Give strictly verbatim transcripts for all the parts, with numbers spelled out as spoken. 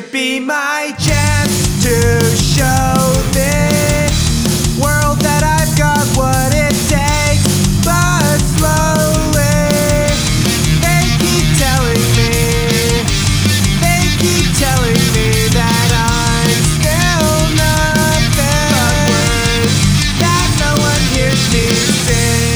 could be my chance to show this world that I've got what it takes. But slowly they keep telling me, they keep telling me that I'm still nothing but words that no one hears me sing.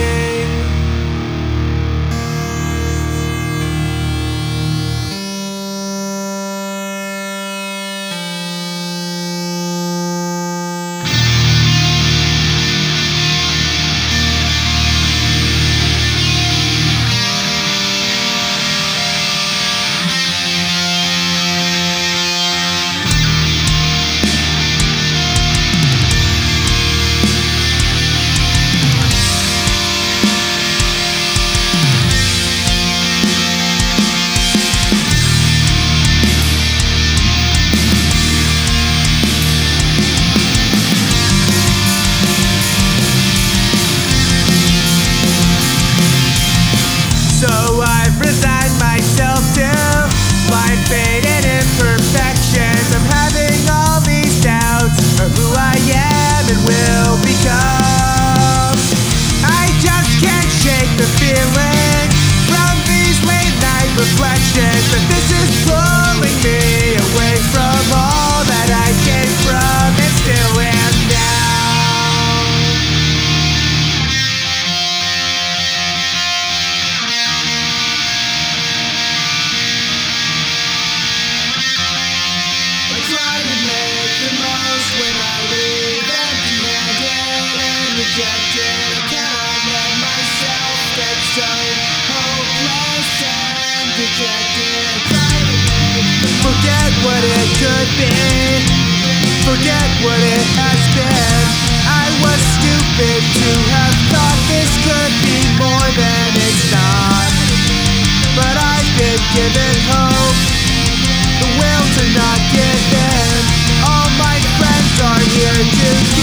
So I've resigned myself to my fate and imperfections. I'm having all these doubts of who I am and will become. I just can't shake the feeling from these late night reflections that this is pulling me away from all that I came from and still am now. Try to make the most when I leave empty-handed and rejected. I cannot let myself get so hopeless and dejected. Try to make forget what it could be, forget what it has been. I was stupid to have thought this could be more than it's not, but I've been given hope, the will to not give in. All my friends are here to